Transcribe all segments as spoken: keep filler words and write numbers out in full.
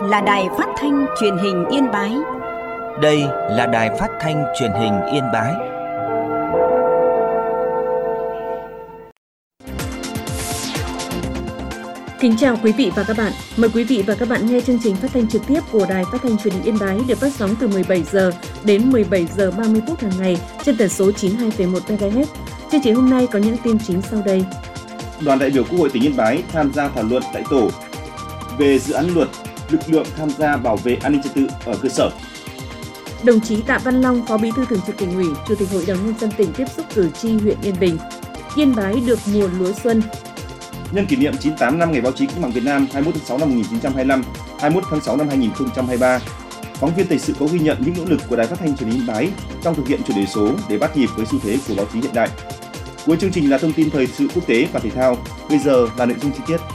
là Đài Phát thanh Truyền hình Yên Bái. Đây là Đài Phát thanh Truyền hình Yên Bái. Kính chào quý vị và các bạn. Mời quý vị và các bạn nghe chương trình phát thanh trực tiếp của Đài Phát thanh Truyền hình Yên Bái được phát sóng từ mười bảy giờ đến mười bảy giờ ba mươi phút hàng ngày trên tần số chín mươi hai phẩy một mê ga héc. Chương trình hôm nay có những tin chính sau đây. Đoàn đại biểu Quốc hội tỉnh Yên Bái tham gia thảo luận tại tổ về dự án luật lực lượng tham gia bảo vệ an ninh trật tự ở cơ sở. Đồng chí Tạ Văn Long, Phó Bí thư Thường trực Tỉnh ủy, Chủ tịch Hội đồng Nhân dân tỉnh tiếp xúc cử tri huyện Yên Bình. Yên Bái được mùa lúa xuân. Nhân kỷ niệm chín mươi tám năm Ngày báo chí cách mạng Việt Nam hai mươi mốt tháng sáu năm một nghìn chín trăm hai mươi lăm, hai mươi mốt tháng sáu năm hai nghìn không trăm hai mươi ba, phóng viên thời sự có ghi nhận những nỗ lực của Đài Phát thanh Truyền hình Yên Bái trong thực hiện chuyển đổi số để bắt nhịp với xu thế của báo chí hiện đại. Cuối chương trình là thông tin thời sự quốc tế và thể thao. Bây giờ là nội dung chi tiết.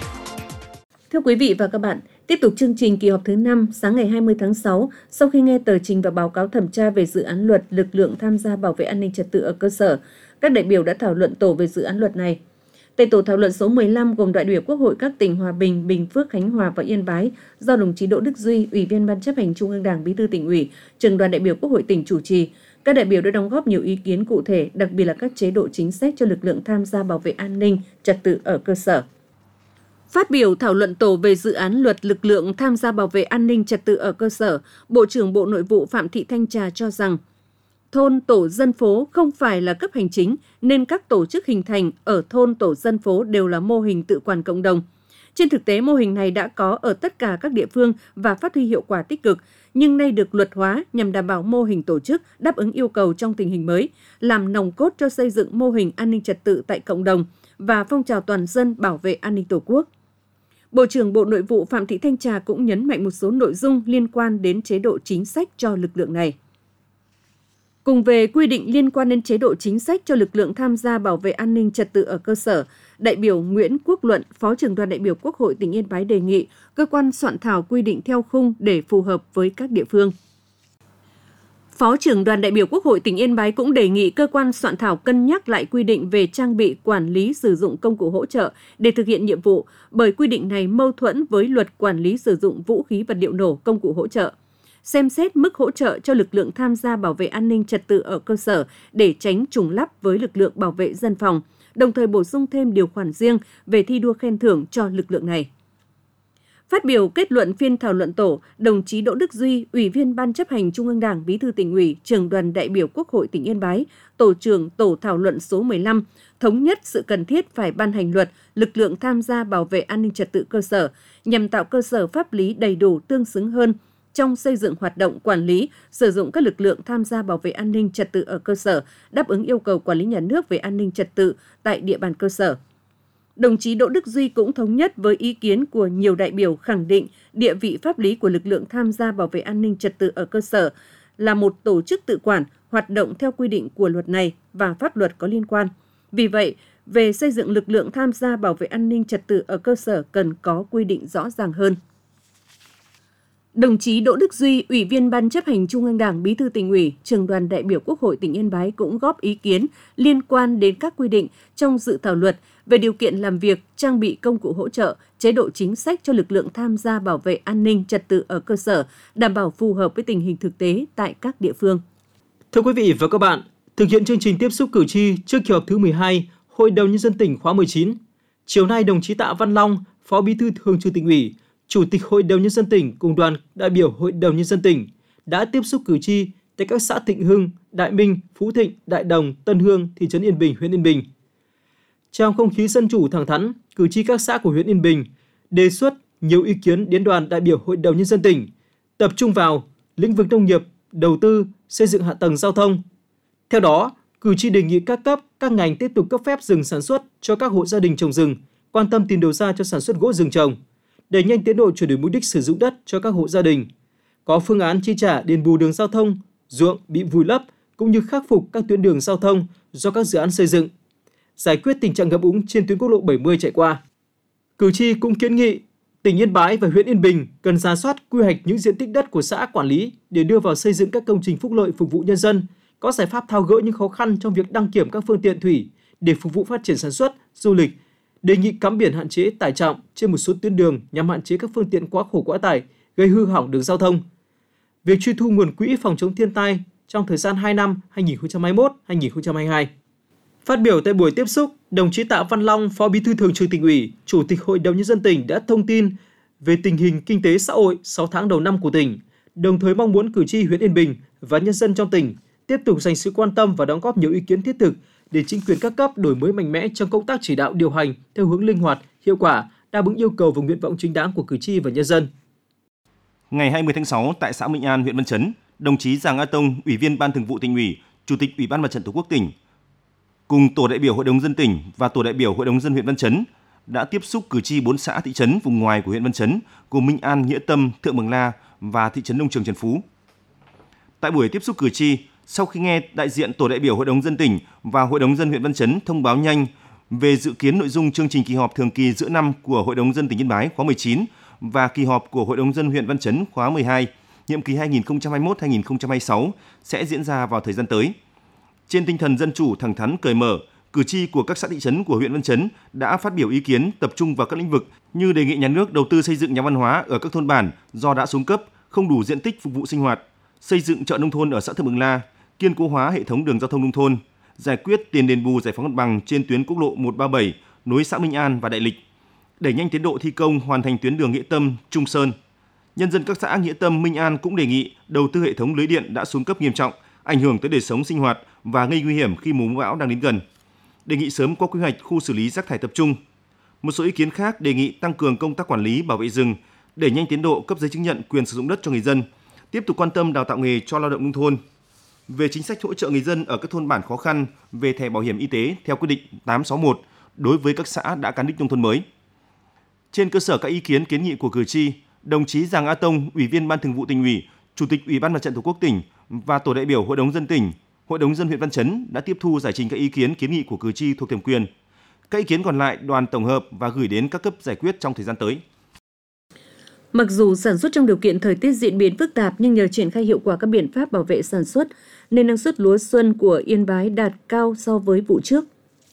Thưa quý vị và các bạn, tiếp tục chương trình kỳ họp thứ năm sáng ngày hai mươi tháng sáu, sau khi nghe tờ trình và báo cáo thẩm tra về dự án luật lực lượng tham gia bảo vệ an ninh trật tự ở cơ sở, các đại biểu đã thảo luận tổ về dự án luật này. Tại tổ thảo luận số mười lăm gồm đại biểu Quốc hội các tỉnh Hòa Bình, Bình Phước, Khánh Hòa và Yên Bái do đồng chí Đỗ Đức Duy, Ủy viên Ban chấp hành Trung ương Đảng, Bí thư Tỉnh ủy, Trưởng đoàn đại biểu Quốc hội tỉnh chủ trì. Các đại biểu đã đóng góp nhiều ý kiến cụ thể, đặc biệt là các chế độ chính sách cho lực lượng tham gia bảo vệ an ninh trật tự ở cơ sở. Phát biểu thảo luận tổ về dự án luật lực lượng tham gia bảo vệ an ninh trật tự ở cơ sở, Bộ trưởng Bộ Nội vụ Phạm Thị Thanh Trà cho rằng thôn tổ dân phố không phải là cấp hành chính nên các tổ chức hình thành ở thôn tổ dân phố đều là mô hình tự quản cộng đồng. Trên thực tế, mô hình này đã có ở tất cả các địa phương và phát huy hiệu quả tích cực, nhưng nay được luật hóa nhằm đảm bảo mô hình tổ chức đáp ứng yêu cầu trong tình hình mới, làm nòng cốt cho xây dựng mô hình an ninh trật tự tại cộng đồng và phong trào toàn dân bảo vệ an ninh Tổ quốc. Bộ trưởng Bộ Nội vụ Phạm Thị Thanh Trà cũng nhấn mạnh một số nội dung liên quan đến chế độ chính sách cho lực lượng này. Cùng về quy định liên quan đến chế độ chính sách cho lực lượng tham gia bảo vệ an ninh trật tự ở cơ sở, đại biểu Nguyễn Quốc Luận, Phó trưởng đoàn đại biểu Quốc hội tỉnh Yên Bái đề nghị cơ quan soạn thảo quy định theo khung để phù hợp với các địa phương. Phó trưởng đoàn đại biểu Quốc hội tỉnh Yên Bái cũng đề nghị cơ quan soạn thảo cân nhắc lại quy định về trang bị quản lý sử dụng công cụ hỗ trợ để thực hiện nhiệm vụ, bởi quy định này mâu thuẫn với luật quản lý sử dụng vũ khí vật liệu nổ công cụ hỗ trợ. Xem xét mức hỗ trợ cho lực lượng tham gia bảo vệ an ninh trật tự ở cơ sở để tránh trùng lắp với lực lượng bảo vệ dân phòng, đồng thời bổ sung thêm điều khoản riêng về thi đua khen thưởng cho lực lượng này. Phát biểu kết luận phiên thảo luận tổ, đồng chí Đỗ Đức Duy, Ủy viên Ban chấp hành Trung ương Đảng, Bí thư Tỉnh ủy, Trưởng đoàn đại biểu Quốc hội tỉnh Yên Bái, tổ trưởng tổ thảo luận số mười lăm, thống nhất sự cần thiết phải ban hành luật lực lượng tham gia bảo vệ an ninh trật tự cơ sở nhằm tạo cơ sở pháp lý đầy đủ tương xứng hơn trong xây dựng hoạt động quản lý, sử dụng các lực lượng tham gia bảo vệ an ninh trật tự ở cơ sở, đáp ứng yêu cầu quản lý nhà nước về an ninh trật tự tại địa bàn cơ sở. Đồng chí Đỗ Đức Duy cũng thống nhất với ý kiến của nhiều đại biểu khẳng định địa vị pháp lý của lực lượng tham gia bảo vệ an ninh trật tự ở cơ sở là một tổ chức tự quản, hoạt động theo quy định của luật này và pháp luật có liên quan. Vì vậy, về xây dựng lực lượng tham gia bảo vệ an ninh trật tự ở cơ sở cần có quy định rõ ràng hơn. Đồng chí Đỗ Đức Duy, Ủy viên Ban chấp hành Trung ương Đảng, Bí thư Tỉnh ủy, Trưởng đoàn đại biểu Quốc hội tỉnh Yên Bái cũng góp ý kiến liên quan đến các quy định trong dự thảo luật về điều kiện làm việc, trang bị công cụ hỗ trợ, chế độ chính sách cho lực lượng tham gia bảo vệ an ninh trật tự ở cơ sở, đảm bảo phù hợp với tình hình thực tế tại các địa phương. Thưa quý vị và các bạn, thực hiện chương trình tiếp xúc cử tri trước kỳ họp thứ mười hai, Hội đồng Nhân dân tỉnh khóa mười chín, chiều nay đồng chí Tạ Văn Long, Phó Bí thư Thường trực Tỉnh ủy, Chủ tịch Hội đồng Nhân dân tỉnh cùng đoàn đại biểu Hội đồng Nhân dân tỉnh đã tiếp xúc cử tri tại các xã Thịnh Hưng, Đại Minh, Phú Thịnh, Đại Đồng, Tân Hương, thị trấn Yên Bình, huyện Yên Bình. Trong không khí dân chủ thẳng thắn, cử tri các xã của huyện Yên Bình đề xuất nhiều ý kiến đến đoàn đại biểu Hội đồng Nhân dân tỉnh, tập trung vào lĩnh vực nông nghiệp, đầu tư, xây dựng hạ tầng giao thông. Theo đó, cử tri đề nghị các cấp, các ngành tiếp tục cấp phép rừng sản xuất cho các hộ gia đình trồng rừng, quan tâm tìm đầu ra cho sản xuất gỗ rừng trồng, đẩy nhanh tiến độ chuyển đổi mục đích sử dụng đất cho các hộ gia đình, có phương án chi trả đền bù đường giao thông, ruộng bị vùi lấp cũng như khắc phục các tuyến đường giao thông do các dự án xây dựng, giải quyết tình trạng ngập úng trên tuyến quốc lộ bảy mươi chạy qua. Cử tri cũng kiến nghị tỉnh Yên Bái và huyện Yên Bình cần rà soát quy hoạch những diện tích đất của xã quản lý để đưa vào xây dựng các công trình phúc lợi phục vụ nhân dân, có giải pháp tháo gỡ những khó khăn trong việc đăng kiểm các phương tiện thủy để phục vụ phát triển sản xuất, du lịch, đề nghị cắm biển hạn chế tải trọng trên một số tuyến đường nhằm hạn chế các phương tiện quá khổ quá tải gây hư hỏng đường giao thông. Việc truy thu nguồn quỹ phòng chống thiên tai trong thời gian hai năm hai nghìn không trăm hai mươi mốt đến hai nghìn không trăm hai mươi hai. Phát biểu tại buổi tiếp xúc, đồng chí Tạ Văn Long, Phó Bí thư Thường trực Tỉnh ủy, Chủ tịch Hội đồng Nhân dân tỉnh đã thông tin về tình hình kinh tế xã hội sáu tháng đầu năm của tỉnh, đồng thời mong muốn cử tri huyện Yên Bình và nhân dân trong tỉnh tiếp tục dành sự quan tâm và đóng góp nhiều ý kiến thiết thực để chính quyền các cấp đổi mới mạnh mẽ trong công tác chỉ đạo điều hành theo hướng linh hoạt, hiệu quả, đáp ứng yêu cầu và nguyện vọng chính đáng của cử tri và nhân dân. Ngày hai mươi tháng sáu tại xã Minh An, huyện Văn Chấn, đồng chí Giàng A Tông, Ủy viên Ban Thường vụ Tỉnh ủy, Chủ tịch Ủy ban Mặt trận Tổ quốc tỉnh, cùng tổ đại biểu Hội đồng nhân dân tỉnh và tổ đại biểu Hội đồng nhân dân huyện Văn Chấn đã tiếp xúc cử tri bốn xã thị trấn vùng ngoài của huyện Văn Chấn gồm Minh An, Nghĩa Tâm, Thượng Bằng La và thị trấn Nông Trường Trần Phú. Tại buổi tiếp xúc cử tri, sau khi nghe đại diện tổ đại biểu Hội đồng nhân dân tỉnh và Hội đồng nhân dân huyện Văn Chấn thông báo nhanh về dự kiến nội dung chương trình kỳ họp thường kỳ giữa năm của Hội đồng nhân dân tỉnh Yên Bái khóa mười chín và kỳ họp của Hội đồng nhân dân huyện Văn Chấn khóa mười hai, nhiệm kỳ hai nghìn không trăm hai mươi mốt đến hai nghìn không trăm hai mươi sáu sẽ diễn ra vào thời gian tới. Trên tinh thần dân chủ, thẳng thắn, cởi mở, cử tri của các xã thị trấn của huyện Văn Chấn đã phát biểu ý kiến tập trung vào các lĩnh vực như đề nghị nhà nước đầu tư xây dựng nhà văn hóa ở các thôn bản do đã xuống cấp, không đủ diện tích phục vụ sinh hoạt, xây dựng chợ nông thôn ở xã Thượng Bằng La, kiên cố hóa hệ thống đường giao thông nông thôn, giải quyết tiền đền bù giải phóng mặt bằng trên tuyến quốc lộ một ba bảy nối xã Minh An và Đại Lịch, đẩy nhanh tiến độ thi công hoàn thành tuyến đường Nghĩa Tâm, Trung Sơn. Nhân dân các xã Nghĩa Tâm, Minh An cũng đề nghị đầu tư hệ thống lưới điện đã xuống cấp nghiêm trọng, ảnh hưởng tới đời sống sinh hoạt và gây nguy hiểm khi mùa mưa bão đang đến gần. Đề nghị sớm có quy hoạch khu xử lý rác thải tập trung. Một số ý kiến khác đề nghị tăng cường công tác quản lý bảo vệ rừng, đẩy nhanh tiến độ cấp giấy chứng nhận quyền sử dụng đất cho người dân, tiếp tục quan tâm đào tạo nghề cho lao động nông thôn. Về chính sách hỗ trợ người dân ở các thôn bản khó khăn về thẻ bảo hiểm y tế theo quyết định tám sáu một đối với các xã đã cán đích nông thôn mới. Trên cơ sở các ý kiến kiến nghị của cử tri, đồng chí Giàng A Tông, Ủy viên Ban Thường vụ Tỉnh ủy, Chủ tịch Ủy ban Mặt trận Tổ quốc tỉnh và tổ đại biểu Hội đồng nhân dân tỉnh, Hội đồng nhân dân huyện Văn Chấn đã tiếp thu giải trình các ý kiến kiến nghị của cử tri thuộc thẩm quyền. Các ý kiến còn lại đoàn tổng hợp và gửi đến các cấp giải quyết trong thời gian tới. Mặc dù sản xuất trong điều kiện thời tiết diễn biến phức tạp nhưng nhờ triển khai hiệu quả các biện pháp bảo vệ sản xuất nên năng suất lúa xuân của Yên Bái đạt cao so với vụ trước.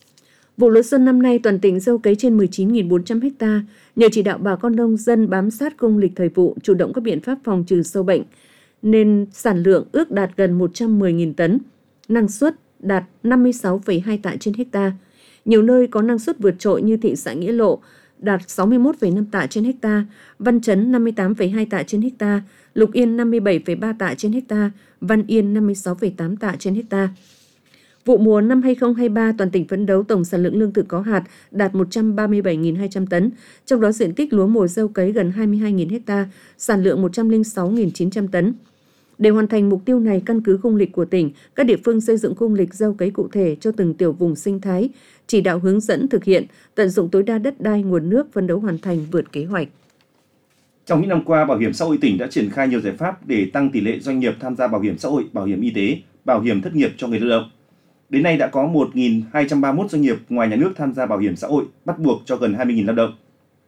Vụ lúa xuân năm nay toàn tỉnh gieo cấy trên mười chín nghìn bốn trăm ha, nhờ chỉ đạo bà con nông dân bám sát công lịch thời vụ, chủ động các biện pháp phòng trừ sâu bệnh, nên sản lượng ước đạt gần một trăm mười nghìn tấn, năng suất đạt năm mươi sáu phẩy hai tạ trên ha. Nhiều nơi có năng suất vượt trội như thị xã Nghĩa Lộ đạt sáu mươi mốt phẩy năm tạ trên ha, Văn Chấn năm mươi tám phẩy hai tạ trên ha, Lục Yên năm mươi bảy phẩy ba tạ trên ha, Văn Yên năm mươi sáu phẩy tám tạ trên ha. Vụ mùa năm hai nghìn không trăm hai mươi ba, toàn tỉnh phấn đấu tổng sản lượng lương thực có hạt đạt một trăm ba mươi bảy nghìn hai trăm tấn, trong đó diện tích lúa mùa gieo cấy gần hai mươi hai nghìn ha, sản lượng một trăm lẻ sáu nghìn chín trăm tấn. Để hoàn thành mục tiêu này, căn cứ khung lịch của tỉnh, các địa phương xây dựng khung lịch gieo cấy cụ thể cho từng tiểu vùng sinh thái, chỉ đạo hướng dẫn thực hiện, tận dụng tối đa đất đai, nguồn nước, phấn đấu hoàn thành vượt kế hoạch. Trong những năm qua, Bảo hiểm xã hội tỉnh đã triển khai nhiều giải pháp để tăng tỷ lệ doanh nghiệp tham gia bảo hiểm xã hội, bảo hiểm y tế, bảo hiểm thất nghiệp cho người lao động. Đến nay đã có một nghìn hai trăm ba mươi mốt doanh nghiệp ngoài nhà nước tham gia bảo hiểm xã hội bắt buộc cho gần hai mươi nghìn lao động.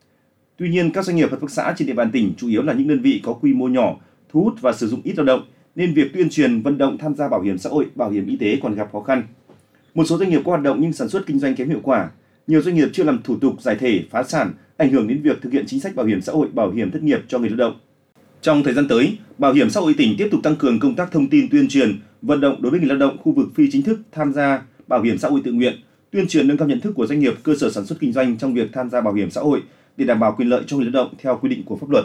Tuy nhiên, các doanh nghiệp hợp tác xã trên địa bàn tỉnh chủ yếu là những đơn vị có quy mô nhỏ, thu hút và sử dụng ít lao động, nên việc tuyên truyền vận động tham gia bảo hiểm xã hội, bảo hiểm y tế còn gặp khó khăn. Một số doanh nghiệp có hoạt động nhưng sản xuất kinh doanh kém hiệu quả. Nhiều doanh nghiệp chưa làm thủ tục giải thể, phá sản, ảnh hưởng đến việc thực hiện chính sách bảo hiểm xã hội, bảo hiểm thất nghiệp cho người lao động. Trong thời gian tới, Bảo hiểm xã hội tỉnh tiếp tục tăng cường công tác thông tin tuyên truyền, vận động đối với người lao động khu vực phi chính thức tham gia bảo hiểm xã hội tự nguyện, tuyên truyền nâng cao nhận thức của doanh nghiệp, cơ sở sản xuất kinh doanh trong việc tham gia bảo hiểm xã hội để đảm bảo quyền lợi cho người lao động theo quy định của pháp luật.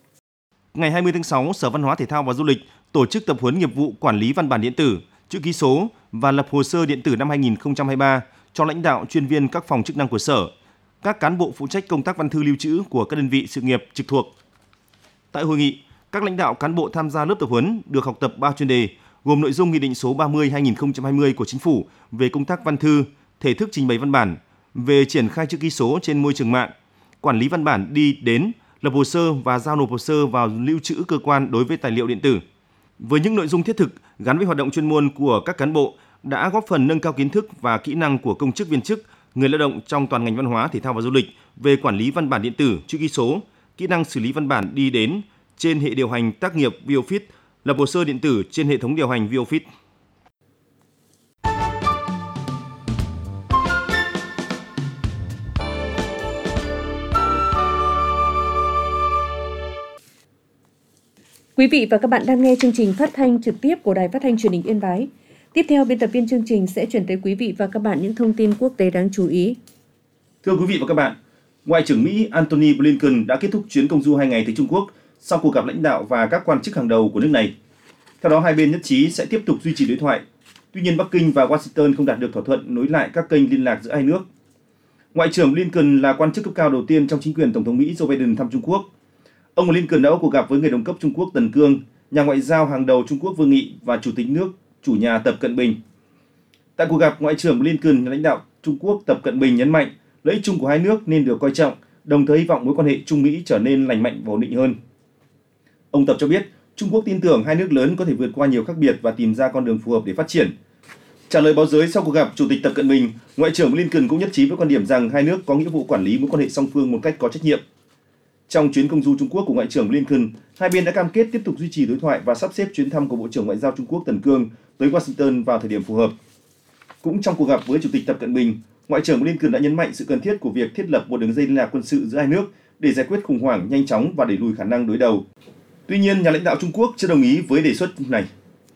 Ngày hai mươi tháng sáu, Sở Văn hóa Thể thao và Du lịch tổ chức tập huấn nghiệp vụ quản lý văn bản điện tử, chữ ký số và lập hồ sơ điện tử năm hai nghìn không trăm hai mươi ba cho lãnh đạo, chuyên viên các phòng chức năng của Sở, các cán bộ phụ trách công tác văn thư lưu trữ của các đơn vị sự nghiệp trực thuộc. Tại hội nghị, các lãnh đạo cán bộ tham gia lớp tập huấn được học tập ba chuyên đề, gồm nội dung Nghị định số ba mươi trên hai nghìn không trăm hai mươi của Chính phủ về công tác văn thư, thể thức trình bày văn bản, về triển khai chữ ký số trên môi trường mạng, quản lý văn bản đi đến, lập hồ sơ và giao nộp hồ sơ vào lưu trữ cơ quan đối với tài liệu điện tử. Với những nội dung thiết thực gắn với hoạt động chuyên môn của các cán bộ đã góp phần nâng cao kiến thức và kỹ năng của công chức viên chức, người lao động trong toàn ngành văn hóa, thể thao và du lịch về quản lý văn bản điện tử, chữ ký số, kỹ năng xử lý văn bản đi đến trên hệ điều hành tác nghiệp Viofit, lập hồ sơ điện tử trên hệ thống điều hành Viofit. Quý vị và các bạn đang nghe chương trình phát thanh trực tiếp của Đài Phát thanh Truyền hình Yên Bái. Tiếp theo, biên tập viên chương trình sẽ chuyển tới quý vị và các bạn những thông tin quốc tế đáng chú ý. Thưa quý vị và các bạn, Ngoại trưởng Mỹ Antony Blinken đã kết thúc chuyến công du hai ngày tới Trung Quốc sau cuộc gặp lãnh đạo và các quan chức hàng đầu của nước này. Theo đó, hai bên nhất trí sẽ tiếp tục duy trì đối thoại. Tuy nhiên, Bắc Kinh và Washington không đạt được thỏa thuận nối lại các kênh liên lạc giữa hai nước. Ngoại trưởng Blinken là quan chức cấp cao đầu tiên trong chính quyền Tổng thống Mỹ Joe Biden thăm Trung Quốc. Ông Blinken đã có cuộc gặp với người đồng cấp Trung Quốc Tần Cương, nhà ngoại giao hàng đầu Trung Quốc Vương Nghị và Chủ tịch nước chủ nhà Tập Cận Bình. Tại cuộc gặp, Ngoại trưởng Blinken, lãnh đạo Trung Quốc Tập Cận Bình nhấn mạnh lợi ích chung của hai nước nên được coi trọng, đồng thời hy vọng mối quan hệ Trung Mỹ trở nên lành mạnh và ổn định hơn. Ông Tập cho biết, Trung Quốc tin tưởng hai nước lớn có thể vượt qua nhiều khác biệt và tìm ra con đường phù hợp để phát triển. Trả lời báo giới sau cuộc gặp Chủ tịch Tập Cận Bình, Ngoại trưởng Blinken cũng nhất trí với quan điểm rằng hai nước có nghĩa vụ quản lý mối quan hệ song phương một cách có trách nhiệm. Trong chuyến công du Trung Quốc của Ngoại trưởng Blinken, hai bên đã cam kết tiếp tục duy trì đối thoại và sắp xếp chuyến thăm của Bộ trưởng Ngoại giao Trung Quốc Tần Cương tới Washington vào thời điểm phù hợp. Cũng trong cuộc gặp với Chủ tịch Tập Cận Bình, Ngoại trưởng Blinken đã nhấn mạnh sự cần thiết của việc thiết lập một đường dây liên lạc quân sự giữa hai nước để giải quyết khủng hoảng nhanh chóng và đẩy lùi khả năng đối đầu. Tuy nhiên, nhà lãnh đạo Trung Quốc chưa đồng ý với đề xuất này.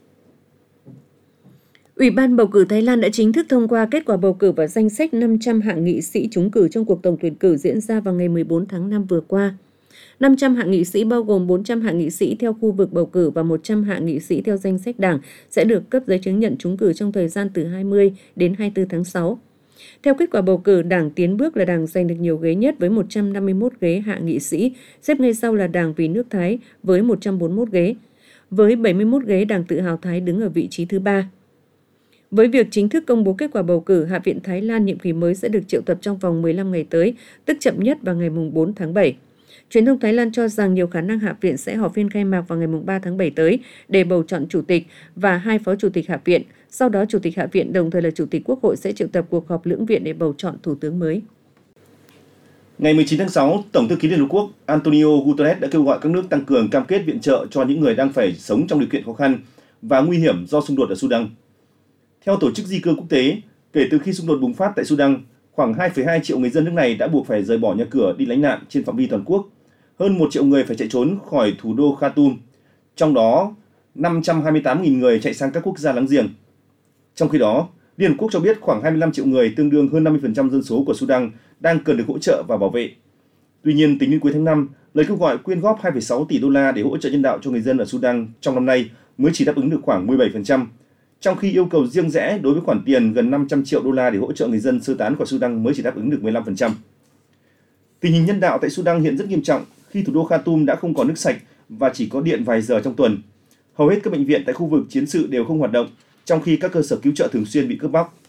Ủy ban bầu cử Thái Lan đã chính thức thông qua kết quả bầu cử và danh sách năm trăm hạng nghị sĩ trúng cử trong cuộc tổng tuyển cử diễn ra vào ngày mười bốn tháng năm vừa qua. năm trăm hạng nghị sĩ bao gồm bốn trăm hạng nghị sĩ theo khu vực bầu cử và một trăm hạng nghị sĩ theo danh sách đảng sẽ được cấp giấy chứng nhận trúng cử trong thời gian từ hai mươi đến hai mươi tư tháng sáu. Theo kết quả bầu cử, Đảng Tiến Bước là đảng giành được nhiều ghế nhất với một trăm năm mươi mốt ghế hạ nghị sĩ, xếp ngay sau là Đảng Vì nước Thái với một trăm bốn mươi mốt ghế. Với bảy mươi mốt ghế, Đảng Tự hào Thái đứng ở vị trí thứ ba. Với việc chính thức công bố kết quả bầu cử, Hạ viện Thái Lan nhiệm kỳ mới sẽ được triệu tập trong vòng mười lăm ngày tới, tức chậm nhất vào ngày bốn tháng bảy. Truyền thông Thái Lan cho rằng nhiều khả năng Hạ viện sẽ họp phiên khai mạc vào ngày ba tháng bảy tới để bầu chọn chủ tịch và hai phó chủ tịch Hạ viện. Sau đó, Chủ tịch Hạ viện đồng thời là Chủ tịch Quốc hội sẽ triệu tập cuộc họp lưỡng viện để bầu chọn thủ tướng mới. Ngày mười chín tháng sáu, Tổng thư ký Liên Hợp Quốc Antonio Guterres đã kêu gọi các nước tăng cường cam kết viện trợ cho những người đang phải sống trong điều kiện khó khăn và nguy hiểm do xung đột ở Sudan. Theo Tổ chức Di cư Quốc tế, kể từ khi xung đột bùng phát tại Sudan, khoảng hai phẩy hai triệu người dân nước này đã buộc phải rời bỏ nhà cửa đi lánh nạn trên phạm vi toàn quốc. Hơn một triệu người phải chạy trốn khỏi thủ đô Khartoum, trong đó năm trăm hai mươi tám nghìn người chạy sang các quốc gia láng giềng. Trong khi đó, Liên Hợp Quốc cho biết khoảng hai mươi lăm triệu người, tương đương hơn năm mươi phần trăm dân số của Sudan, đang cần được hỗ trợ và bảo vệ. Tuy nhiên, tính đến cuối tháng năm, lời kêu gọi quyên góp hai phẩy sáu tỷ đô la để hỗ trợ nhân đạo cho người dân ở Sudan trong năm nay mới chỉ đáp ứng được khoảng mười bảy phần trăm, trong khi yêu cầu riêng rẽ đối với khoản tiền gần năm trăm triệu đô la để hỗ trợ người dân sơ tán khỏi Sudan mới chỉ đáp ứng được mười lăm phần trăm. Tình hình nhân đạo tại Sudan hiện rất nghiêm trọng khi thủ đô Khartoum đã không có nước sạch và chỉ có điện vài giờ trong tuần. Hầu hết các bệnh viện tại khu vực chiến sự đều không hoạt động, trong khi các cơ sở cứu trợ thường xuyên bị cướp bóc.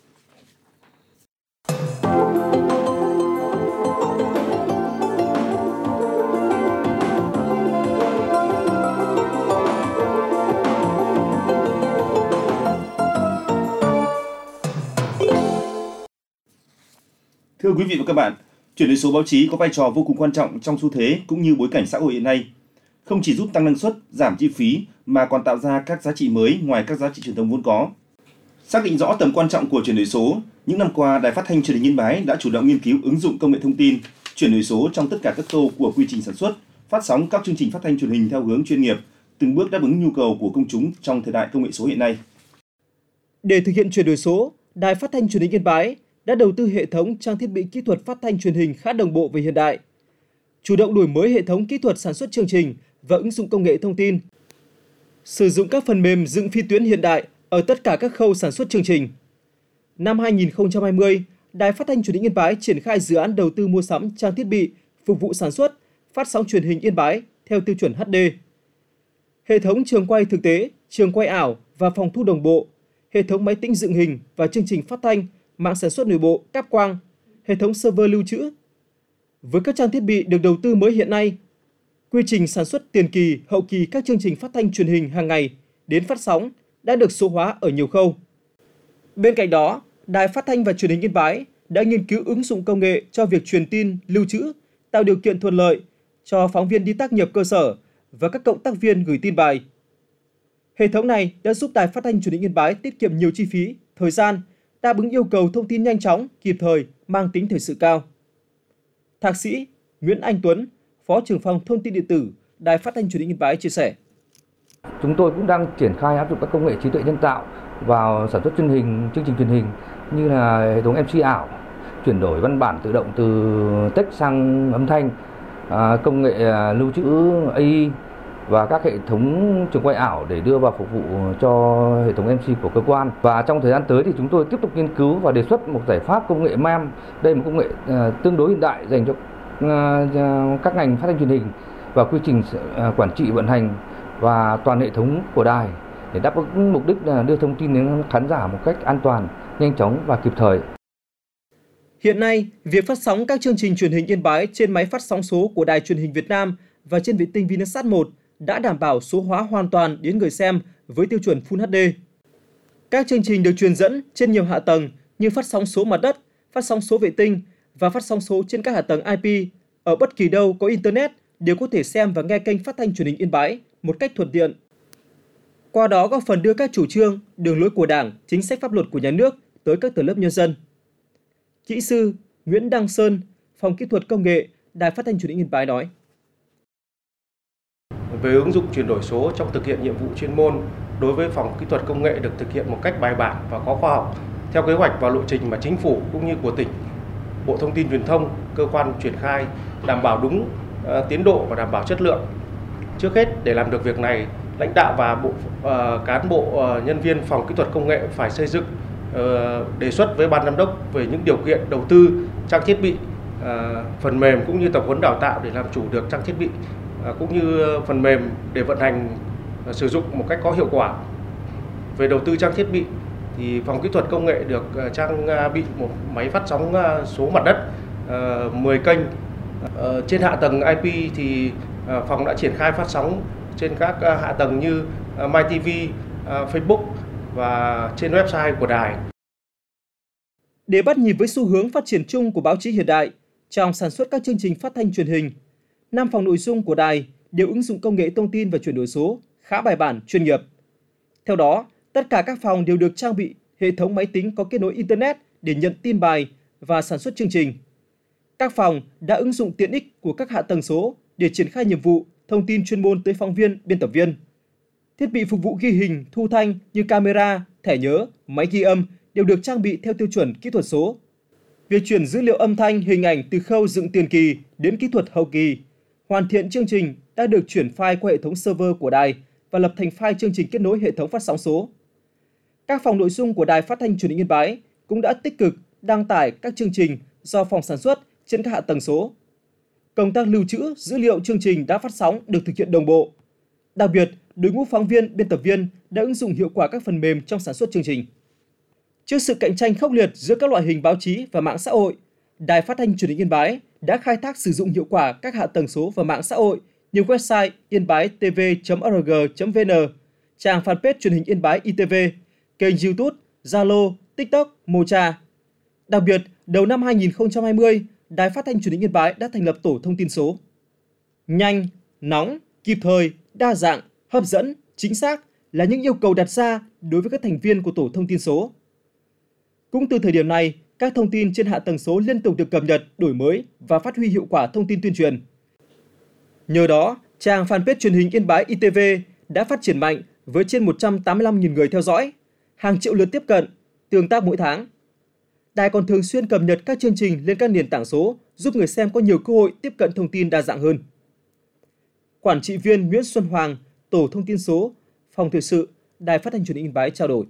Thưa quý vị và các bạn, chuyển đổi số báo chí có vai trò vô cùng quan trọng trong xu thế cũng như bối cảnh xã hội hiện nay. Không chỉ giúp tăng năng suất, giảm chi phí mà còn tạo ra các giá trị mới ngoài các giá trị truyền thống vốn có. Xác định rõ tầm quan trọng của chuyển đổi số, những năm qua Đài Phát thanh Truyền hình Yên Bái đã chủ động nghiên cứu ứng dụng công nghệ thông tin, chuyển đổi số trong tất cả các khâu của quy trình sản xuất, phát sóng các chương trình phát thanh truyền hình theo hướng chuyên nghiệp, từng bước đáp ứng nhu cầu của công chúng trong thời đại công nghệ số hiện nay. Để thực hiện chuyển đổi số, Đài Phát thanh Truyền hình Yên Bái đã đầu tư hệ thống trang thiết bị kỹ thuật phát thanh truyền hình khá đồng bộ và hiện đại, chủ động đổi mới hệ thống kỹ thuật sản xuất chương trình và ứng dụng công nghệ thông tin, sử dụng các phần mềm dựng phi tuyến hiện đại ở tất cả các khâu sản xuất chương trình. Năm hai nghìn không trăm hai mươi, Đài Phát thanh Truyền hình Yên Bái triển khai dự án đầu tư mua sắm trang thiết bị phục vụ sản xuất, phát sóng truyền hình Yên Bái theo tiêu chuẩn hát đê. Hệ thống trường quay thực tế, trường quay ảo và phòng thu đồng bộ, hệ thống máy tĩnh dựng hình và chương trình phát thanh, mạng sản xuất nội bộ, cáp quang, hệ thống server lưu trữ. Với các trang thiết bị được đầu tư mới hiện nay, quy trình sản xuất tiền kỳ, hậu kỳ các chương trình phát thanh truyền hình hàng ngày đến phát sóng đã được số hóa ở nhiều khâu. Bên cạnh đó, Đài Phát thanh và Truyền hình Yên Bái đã nghiên cứu ứng dụng công nghệ cho việc truyền tin, lưu trữ, tạo điều kiện thuận lợi cho phóng viên đi tác nghiệp cơ sở và các cộng tác viên gửi tin bài. Hệ thống này đã giúp Đài Phát thanh Truyền hình Yên Bái tiết kiệm nhiều chi phí, thời gian, đáp ứng yêu cầu thông tin nhanh chóng, kịp thời, mang tính thời sự cao. Thạc sĩ Nguyễn Anh Tuấn, Phó trưởng phòng Thông tin điện tử, Đài Phát thanh Truyền hình Yên Bái chia sẻ. Chúng tôi cũng đang triển khai áp dụng các công nghệ trí tuệ nhân tạo vào sản xuất truyền hình, chương trình truyền hình như là hệ thống em xê ảo, chuyển đổi văn bản tự động từ text sang âm thanh, à, công nghệ lưu trữ a i và các hệ thống trường quay ảo để đưa vào phục vụ cho hệ thống em xê của cơ quan. Và trong thời gian tới thì chúng tôi tiếp tục nghiên cứu và đề xuất một giải pháp công nghệ em e em. Đây là một công nghệ uh, tương đối hiện đại dành cho uh, các ngành phát thanh truyền hình và quy trình uh, quản trị vận hành và toàn hệ thống của đài để đáp ứng mục đích là đưa thông tin đến khán giả một cách an toàn, nhanh chóng và kịp thời. Hiện nay, việc phát sóng các chương trình truyền hình Yên Bái trên máy phát sóng số của Đài Truyền hình Việt Nam và trên vệ tinh Vinasat một đã đảm bảo số hóa hoàn toàn đến người xem với tiêu chuẩn Full hát đê. Các chương trình được truyền dẫn trên nhiều hạ tầng như phát sóng số mặt đất, phát sóng số vệ tinh và phát sóng số trên các hạ tầng i pê. Ở bất kỳ đâu có Internet đều có thể xem và nghe kênh phát thanh truyền hình Yên Bái một cách thuận tiện. Qua đó góp phần đưa các chủ trương, đường lối của Đảng, chính sách pháp luật của nhà nước tới các tầng lớp nhân dân. Kỹ sư Nguyễn Đăng Sơn, Phòng Kỹ thuật Công nghệ, Đài Phát thanh Truyền hình Yên Bái nói: Về ứng dụng chuyển đổi số trong thực hiện nhiệm vụ chuyên môn, đối với Phòng Kỹ thuật Công nghệ được thực hiện một cách bài bản và có khoa học, theo kế hoạch và lộ trình mà Chính phủ cũng như của tỉnh, Bộ Thông tin Truyền thông, cơ quan triển khai, đảm bảo đúng uh, tiến độ và đảm bảo chất lượng. Trước hết, để làm được việc này, lãnh đạo và bộ uh, cán bộ uh, nhân viên Phòng Kỹ thuật Công nghệ phải xây dựng uh, đề xuất với ban giám đốc về những điều kiện đầu tư trang thiết bị, uh, phần mềm cũng như tập huấn đào tạo để làm chủ được trang thiết bị uh, cũng như phần mềm để vận hành uh, sử dụng một cách có hiệu quả. Về đầu tư trang thiết bị thì Phòng Kỹ thuật Công nghệ được uh, trang bị một máy phát sóng uh, số mặt đất uh, mười kênh. Uh, trên hạ tầng i pê thì uh, phòng đã triển khai phát sóng trên các uh, hạ tầng như uh, MyTV, uh, Facebook và trên website của đài. Để bắt nhịp với xu hướng phát triển chung của báo chí hiện đại trong sản xuất các chương trình phát thanh truyền hình, năm phòng nội dung của đài đều ứng dụng công nghệ thông tin và chuyển đổi số khá bài bản, chuyên nghiệp. Theo đó, tất cả các phòng đều được trang bị hệ thống máy tính có kết nối Internet để nhận tin bài và sản xuất chương trình. Các phòng đã ứng dụng tiện ích của các hạ tầng số để triển khai nhiệm vụ thông tin chuyên môn tới phóng viên, biên tập viên. Thiết bị phục vụ ghi hình, thu thanh như camera, thẻ nhớ, máy ghi âm đều được trang bị theo tiêu chuẩn kỹ thuật số. Việc chuyển dữ liệu âm thanh, hình ảnh từ khâu dựng tiền kỳ đến kỹ thuật hậu kỳ, hoàn thiện chương trình đã được chuyển file qua hệ thống server của đài và lập thành file chương trình kết nối hệ thống phát sóng số. Các phòng nội dung của Đài Phát thanh Truyền hình Yên Bái cũng đã tích cực đăng tải các chương trình do phòng sản xuất trên các hạ tầng số. Công tác lưu trữ dữ liệu chương trình đã phát sóng được thực hiện đồng bộ. Đặc biệt, đội ngũ phóng viên, biên tập viên đã ứng dụng hiệu quả các phần mềm trong sản xuất chương trình. Trước sự cạnh tranh khốc liệt giữa các loại hình báo chí và mạng xã hội, Đài Phát thanh Truyền hình Yên Bái đã khai thác sử dụng hiệu quả các hạ tầng số và mạng xã hội như website yên bái t v chấm org chấm v n, trang fanpage Truyền hình Yên Bái i tê vê, kênh YouTube, Zalo, TikTok, Mocha. Đặc biệt, đầu năm hai nghìn không trăm hai mươi, Đài Phát thanh Truyền hình Yên Bái đã thành lập tổ thông tin số. Nhanh, nóng, kịp thời, đa dạng, hấp dẫn, chính xác là những yêu cầu đặt ra đối với các thành viên của tổ thông tin số. Cũng từ thời điểm này, các thông tin trên hạ tầng số liên tục được cập nhật, đổi mới và phát huy hiệu quả thông tin tuyên truyền. Nhờ đó, trang fanpage Truyền hình Yên Bái i tê vê đã phát triển mạnh với trên một trăm tám mươi lăm nghìn người theo dõi, hàng triệu lượt tiếp cận, tương tác mỗi tháng. Đài còn thường xuyên cập nhật các chương trình lên các nền tảng số, giúp người xem có nhiều cơ hội tiếp cận thông tin đa dạng hơn. Quản trị viên Nguyễn Xuân Hoàng, Tổ thông tin số, Phòng Thời sự, Đài Phát thanh Truyền hình Yên Bái trao đổi.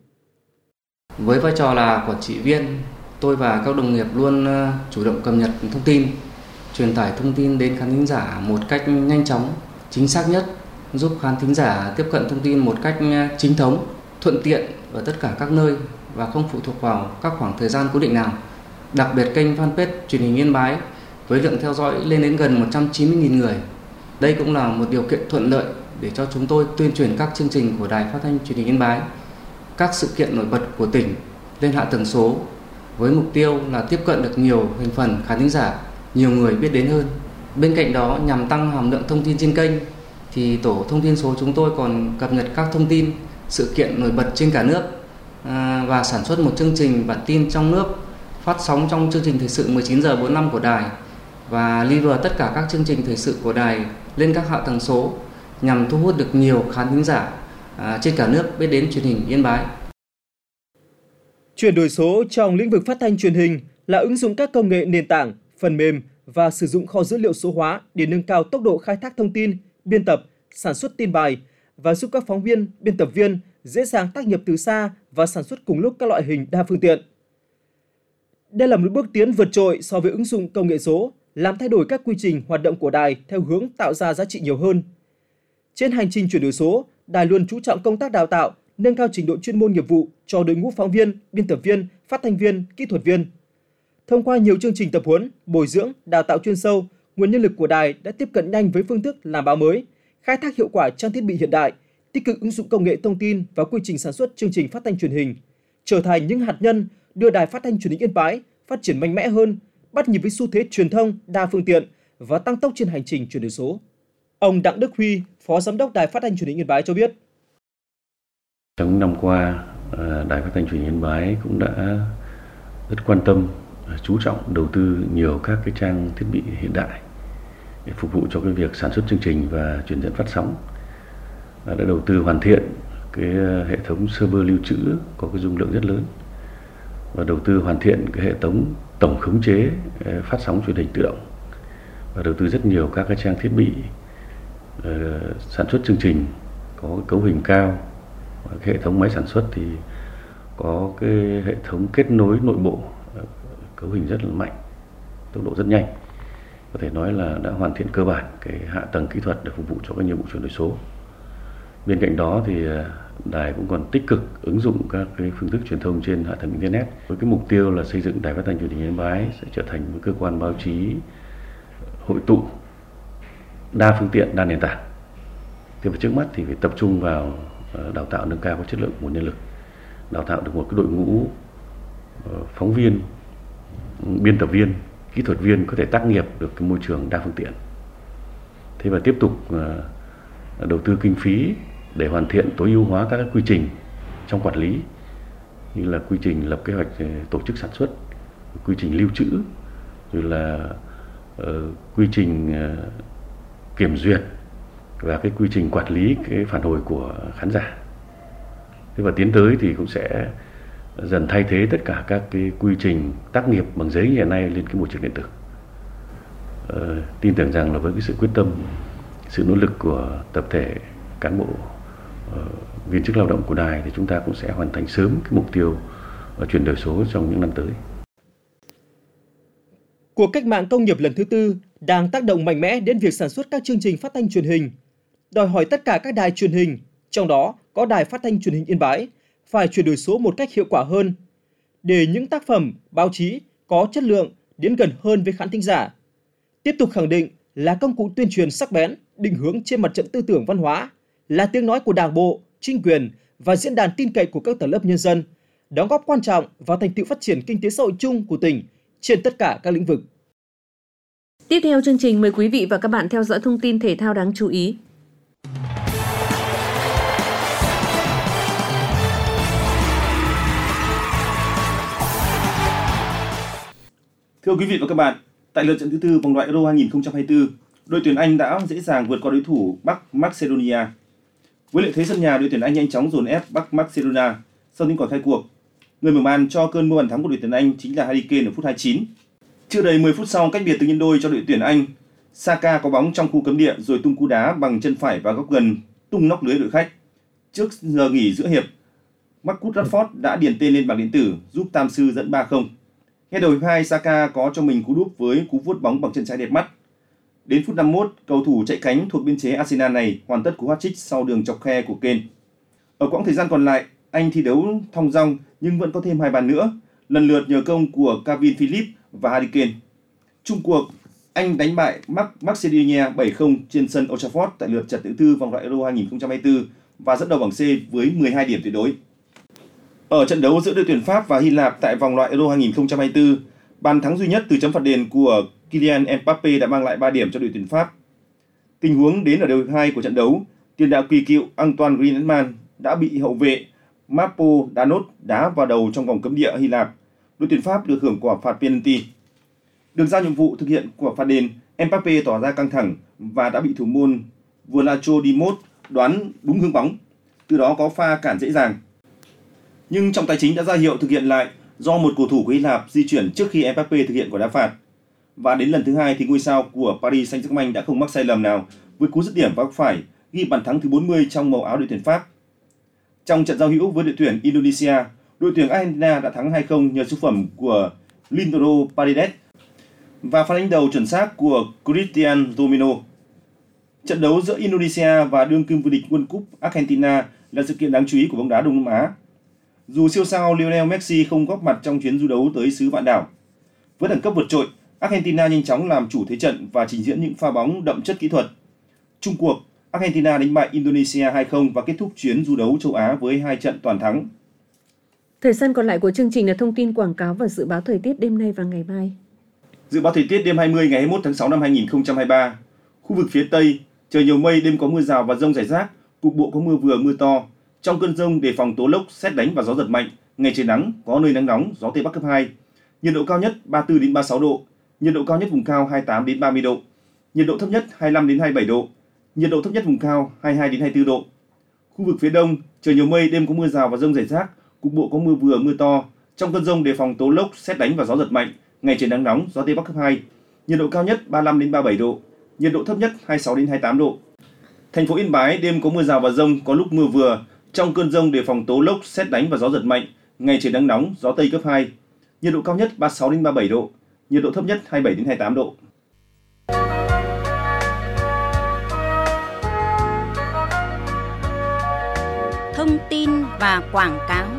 Với vai trò là quản trị viên, tôi và các đồng nghiệp luôn chủ động cập nhật thông tin, truyền tải thông tin đến khán thính giả một cách nhanh chóng, chính xác nhất, giúp khán thính giả tiếp cận thông tin một cách chính thống, thuận tiện ở tất cả các nơi và không phụ thuộc vào các khoảng thời gian cố định nào. Đặc biệt kênh fanpage Truyền hình Yên Bái với lượng theo dõi lên đến gần một trăm chín mươi nghìn người. Đây cũng là một điều kiện thuận lợi để cho chúng tôi tuyên truyền các chương trình của Đài Phát thanh Truyền hình Yên Bái, các sự kiện nổi bật của tỉnh lên hạ tầng số với mục tiêu là tiếp cận được nhiều thành phần khán thính giả, nhiều người biết đến hơn. Bên cạnh đó, nhằm tăng hàm lượng thông tin trên kênh thì tổ thông tin số chúng tôi còn cập nhật các thông tin, sự kiện nổi bật trên cả nước và sản xuất một chương trình bản tin trong nước phát sóng trong chương trình thời sự mười chín giờ bốn mươi lăm của đài và live tất cả các chương trình thời sự của đài lên các hạ tầng số nhằm thu hút được nhiều khán thính giả à, trên cả nước biết đến truyền hình Yên Bái. Chuyển đổi số trong lĩnh vực phát thanh truyền hình là ứng dụng các công nghệ nền tảng, phần mềm và sử dụng kho dữ liệu số hóa để nâng cao tốc độ khai thác thông tin, biên tập, sản xuất tin bài và giúp các phóng viên, biên tập viên dễ dàng tác nghiệp từ xa và sản xuất cùng lúc các loại hình đa phương tiện. Đây là một bước tiến vượt trội so với ứng dụng công nghệ số, làm thay đổi các quy trình hoạt động của đài theo hướng tạo ra giá trị nhiều hơn. Trên hành trình chuyển đổi số, đài luôn chú trọng công tác đào tạo, nâng cao trình độ chuyên môn nghiệp vụ cho đội ngũ phóng viên, biên tập viên, phát thanh viên, kỹ thuật viên. Thông qua nhiều chương trình tập huấn, bồi dưỡng, đào tạo chuyên sâu, nguồn nhân lực của đài đã tiếp cận nhanh với phương thức làm báo mới, khai thác hiệu quả trang thiết bị hiện đại, tích cực ứng dụng công nghệ thông tin và quy trình sản xuất chương trình phát thanh truyền hình, trở thành những hạt nhân đưa đài phát thanh truyền hình Yên Bái phát triển mạnh mẽ hơn, bắt nhịp với xu thế truyền thông đa phương tiện và tăng tốc trên hành trình chuyển đổi số. Ông Đặng Đức Huy, Phó Giám đốc Đài Phát thanh Truyền hình Yên Bái cho biết. Trong năm qua, Đài Phát thanh Truyền hình Yên Bái cũng đã rất quan tâm, chú trọng đầu tư nhiều các cái trang thiết bị hiện đại để phục vụ cho cái việc sản xuất chương trình và truyền dẫn phát sóng. Đã đầu tư hoàn thiện cái hệ thống server lưu trữ có cái dung lượng rất lớn và đầu tư hoàn thiện cái hệ thống tổng khống chế phát sóng truyền hình tự động và đầu tư rất nhiều các cái trang thiết bị uh, sản xuất chương trình có cái cấu hình cao. Cái hệ thống máy sản xuất thì có cái hệ thống kết nối nội bộ cấu hình rất là mạnh, tốc độ rất nhanh. Có thể nói là đã hoàn thiện cơ bản cái hạ tầng kỹ thuật để phục vụ cho các nhiệm vụ chuyển đổi số. Bên cạnh đó thì đài cũng còn tích cực ứng dụng các cái phương thức truyền thông trên hạ tầng internet với cái mục tiêu là xây dựng Đài Phát thanh Truyền hình Yên Bái sẽ trở thành một cơ quan báo chí hội tụ đa phương tiện, đa nền tảng. Thế và trước mắt thì phải tập trung vào đào tạo nâng cao chất lượng nguồn nhân lực, đào tạo được một cái đội ngũ phóng viên, biên tập viên, kỹ thuật viên có thể tác nghiệp được cái môi trường đa phương tiện. Thế và tiếp tục đầu tư kinh phí để hoàn thiện tối ưu hóa các quy trình trong quản lý như là quy trình lập kế hoạch tổ chức sản xuất, quy trình lưu trữ, rồi là uh, quy trình uh, kiểm duyệt và cái quy trình quản lý cái phản hồi của khán giả. Thế và tiến tới thì cũng sẽ dần thay thế tất cả các cái quy trình tác nghiệp bằng giấy hiện nay lên cái môi trường điện tử. Uh, tin tưởng rằng là với cái sự quyết tâm, sự nỗ lực của tập thể cán bộ uh, viên chức lao động của đài thì chúng ta cũng sẽ hoàn thành sớm cái mục tiêu uh, chuyển đổi số trong những năm tới. Cuộc cách mạng công nghiệp lần thứ tư đang tác động mạnh mẽ đến việc sản xuất các chương trình phát thanh truyền hình, đòi hỏi tất cả các đài truyền hình, trong đó có Đài Phát thanh Truyền hình Yên Bái, phải chuyển đổi số một cách hiệu quả hơn, để những tác phẩm báo chí có chất lượng đến gần hơn với khán thính giả. Tiếp tục khẳng định là công cụ tuyên truyền sắc bén, định hướng trên mặt trận tư tưởng văn hóa, là tiếng nói của Đảng bộ, chính quyền và diễn đàn tin cậy của các tầng lớp nhân dân, đóng góp quan trọng vào thành tựu phát triển kinh tế xã hội chung của tỉnh trên tất cả các lĩnh vực. Tiếp theo chương trình, mời quý vị và các bạn theo dõi thông tin thể thao đáng chú ý. Thưa quý vị và các bạn, tại lượt trận thứ tư vòng loại Euro hai không hai tư, đội tuyển Anh đã dễ dàng vượt qua đối thủ Bắc Macedonia. Với lợi thế sân nhà, đội tuyển Anh nhanh chóng dồn ép Bắc Macedonia sau những quả khai cuộc. Người mở màn cho cơn mưa bàn thắng của đội tuyển Anh chính là Harry Kane ở phút hai mươi chín. Chưa đầy mười phút sau, cách biệt từ nhân đôi cho đội tuyển Anh, Saka có bóng trong khu cấm địa rồi tung cú đá bằng chân phải vào góc gần, tung nóc lưới đội khách. Trước giờ nghỉ giữa hiệp, Marcus Rashford đã điền tên lên bảng điện tử giúp Tam Sư dẫn ba không. Ngay đầu hiệp hai, Saka có cho mình cú đúp với cú vuốt bóng bằng chân trái đẹp mắt. Đến phút năm mươi mốt, cầu thủ chạy cánh thuộc biên chế Arsenal này hoàn tất cú hat-trick sau đường chọc khe của Kane. Ở quãng thời gian còn lại, Anh thi đấu thong dong nhưng vẫn có thêm hai bàn nữa, lần lượt nhờ công của Calvin Phillips và Harry Kane. Chung cuộc, Anh đánh bại Macedonia bảy không trên sân Old Trafford tại lượt trận thứ tư vòng loại Euro hai không hai tư và dẫn đầu bảng C với mười hai điểm tuyệt đối. Ở trận đấu giữa đội tuyển Pháp và Hy Lạp tại vòng loại Euro hai không hai tư, bàn thắng duy nhất từ chấm phạt đền của Kylian Mbappé đã mang lại ba điểm cho đội tuyển Pháp. Tình huống đến ở đầu hiệp hai của trận đấu, tiền đạo kỳ cựu Antoine Griezmann đã bị hậu vệ Marpo Danot đá vào đầu trong vòng cấm địa Hy Lạp. Đội tuyển Pháp được hưởng quả phạt penalty. Được giao nhiệm vụ thực hiện quả phạt đền, Mbappé tỏ ra căng thẳng và đã bị thủ môn Vlacho Dimos đoán đúng hướng bóng. từ đó có pha cản dễ dàng. Nhưng trọng tài chính đã ra hiệu thực hiện lại do một cầu thủ của Hy Lạp di chuyển trước khi Mbappé thực hiện quả đá phạt. Và đến lần thứ hai thì ngôi sao của Paris Saint-Germain đã không mắc sai lầm nào với cú dứt điểm vào góc phải ghi bàn thắng thứ bốn mươi trong màu áo đội tuyển Pháp. Trong trận giao hữu với đội tuyển Indonesia, đội tuyển Argentina đã thắng hai không nhờ số phẩm của Lindoro Paredes và pha đánh đầu chuẩn xác của Cristian Romero. Trận đấu giữa Indonesia và đương kim vô địch World Cup Argentina là sự kiện đáng chú ý của bóng đá Đông Nam Á. Dù siêu sao Lionel Messi không góp mặt trong chuyến du đấu tới xứ vạn đảo, với đẳng cấp vượt trội, Argentina nhanh chóng làm chủ thế trận và trình diễn những pha bóng đậm chất kỹ thuật. Chung cuộc, Argentina đánh bại Indonesia hai không và kết thúc chuyến du đấu châu Á với hai trận toàn thắng. Thời gian còn lại của chương trình là thông tin quảng cáo và dự báo thời tiết đêm nay và ngày mai. Dự báo thời tiết đêm hai mươi ngày hai mươi mốt tháng sáu năm hai nghìn không trăm hai mươi ba. Khu vực phía Tây, trời nhiều mây, đêm có mưa rào và dông rải rác, cục bộ có mưa vừa mưa to. Trong cơn dông đề phòng tố lốc, sét đánh và gió giật mạnh. Ngày trời nắng, có nơi nắng nóng, gió Tây Bắc cấp hai. Nhiệt độ cao nhất ba mươi tư đến ba mươi sáu độ, nhiệt độ cao nhất vùng cao hai mươi tám đến ba mươi độ, nhiệt độ thấp nhất hai mươi lăm đến hai mươi bảy độ, nhiệt độ thấp nhất vùng cao hai mươi hai đến hai mươi tư độ. Khu vực phía Đông, trời nhiều mây, đêm có mưa rào và dông rải rác, cục bộ có mưa vừa mưa to. Trong cơn dông đề phòng tố lốc, sét đánh và gió giật mạnh. Ngày trời nắng nóng, gió Tây Bắc cấp hai. Nhiệt độ cao nhất ba mươi lăm đến ba mươi bảy độ, nhiệt độ thấp nhất hai mươi sáu đến hai mươi tám độ. Thành phố Yên Bái, đêm có mưa rào và dông, có lúc mưa vừa. Trong cơn dông đề phòng tố lốc, sét đánh và gió giật mạnh. Ngày trời nắng nóng, gió Tây cấp hai. Nhiệt độ cao nhất ba mươi sáu đến ba mươi bảy độ, nhiệt độ thấp nhất hai mươi bảy đến hai mươi tám độ. Thông tin và quảng cáo.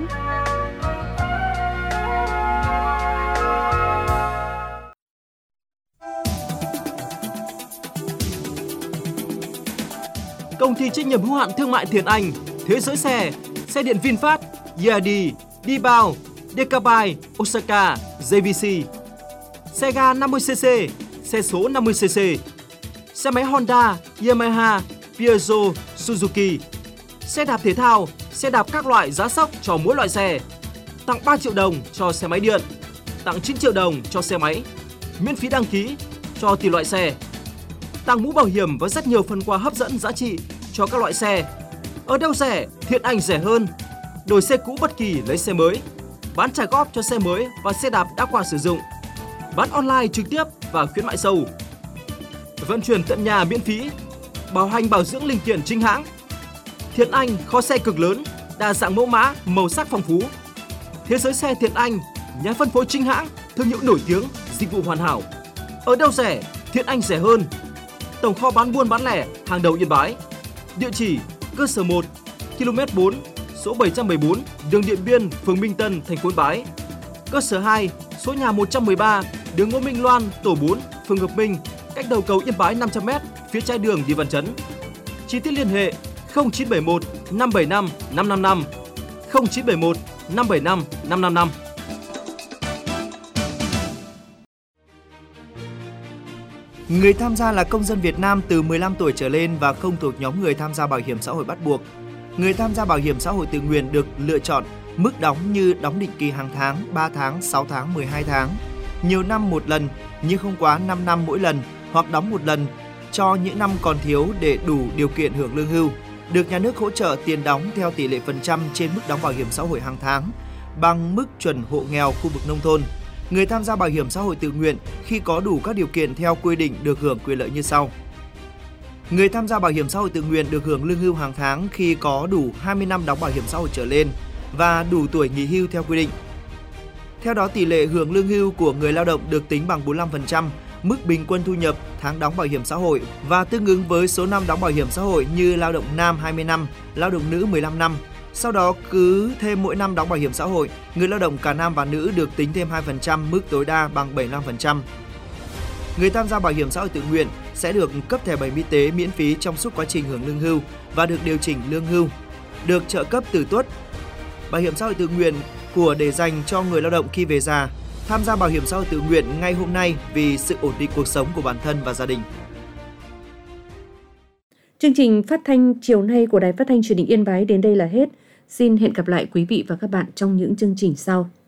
Công ty trách nhiệm hữu hạn thương mại Thiện Anh, Thế giới xe, xe điện VinFast, e rờ đê, D-Bao, Decabai, Osaka, giê vê xê, xe ga năm mươi xê xê, xe số năm mươi xê xê, xe máy Honda, Yamaha, Peugeot, Suzuki, xe đạp thể thao, xe đạp các loại giá sốc cho mỗi loại xe, tặng ba triệu đồng cho xe máy điện, tặng chín triệu đồng cho xe máy, miễn phí đăng ký cho tùy loại xe, tặng mũ bảo hiểm và rất nhiều phần quà hấp dẫn giá trị cho các loại xe. Ở đâu rẻ, Thiện Anh rẻ hơn. Đổi xe cũ bất kỳ lấy xe mới, bán trả góp cho xe mới và xe đạp đã qua sử dụng, bán online trực tiếp và khuyến mại sâu, vận chuyển tận nhà miễn phí, bảo hành bảo dưỡng linh kiện chính hãng. Thiện Anh kho xe cực lớn, đa dạng mẫu mã, màu sắc phong phú. Thế giới xe Thiện Anh, nhà phân phối chính hãng, thương hiệu nổi tiếng, dịch vụ hoàn hảo. Ở đâu rẻ, Thiện Anh rẻ hơn. Tổng kho bán buôn bán lẻ hàng đầu Yên Bái. Địa chỉ cơ sở một, ki lô mét bốn, số bảy trăm mười bốn, đường Điện Biên, phường Minh Tân, thành phố Yên Bái. Cơ sở hai, số nhà một trăm mười ba, đường Ngô Minh Loan, tổ bốn, phường Hợp Minh, cách đầu cầu Yên Bái năm trăm mét, phía trái đường đi Văn Chấn. Chi tiết liên hệ không chín bảy một năm bảy năm năm năm năm, không chín bảy một năm bảy năm năm năm năm. Người tham gia là công dân Việt Nam từ mười lăm tuổi trở lên và không thuộc nhóm người tham gia bảo hiểm xã hội bắt buộc. Người tham gia bảo hiểm xã hội tự nguyện được lựa chọn mức đóng như đóng định kỳ hàng tháng, ba tháng, sáu tháng, mười hai tháng, nhiều năm một lần nhưng không quá năm năm mỗi lần, hoặc đóng một lần cho những năm còn thiếu để đủ điều kiện hưởng lương hưu, được nhà nước hỗ trợ tiền đóng theo tỷ lệ phần trăm trên mức đóng bảo hiểm xã hội hàng tháng bằng mức chuẩn hộ nghèo khu vực nông thôn. Người tham gia bảo hiểm xã hội tự nguyện khi có đủ các điều kiện theo quy định được hưởng quyền lợi như sau. Người tham gia bảo hiểm xã hội tự nguyện được hưởng lương hưu hàng tháng khi có đủ hai mươi năm đóng bảo hiểm xã hội trở lên và đủ tuổi nghỉ hưu theo quy định. Theo đó, tỷ lệ hưởng lương hưu của người lao động được tính bằng bốn mươi lăm phần trăm mức bình quân thu nhập tháng đóng bảo hiểm xã hội và tương ứng với số năm đóng bảo hiểm xã hội như lao động nam hai mươi năm, lao động nữ mười lăm năm. Sau đó cứ thêm mỗi năm đóng bảo hiểm xã hội, người lao động cả nam và nữ được tính thêm hai phần trăm mức tối đa bằng bảy mươi lăm phần trăm. Người tham gia bảo hiểm xã hội tự nguyện sẽ được cấp thẻ bảo hiểm y tế miễn phí trong suốt quá trình hưởng lương hưu và được điều chỉnh lương hưu, được trợ cấp tử tuất. Bảo hiểm xã hội tự nguyện của để dành cho người lao động khi về già. Tham gia bảo hiểm xã hội tự nguyện ngay hôm nay vì sự ổn định cuộc sống của bản thân và gia đình. Chương trình phát thanh chiều nay của Đài Phát thanh Truyền hình Yên Bái đến đây là hết. Xin hẹn gặp lại quý vị và các bạn trong những chương trình sau.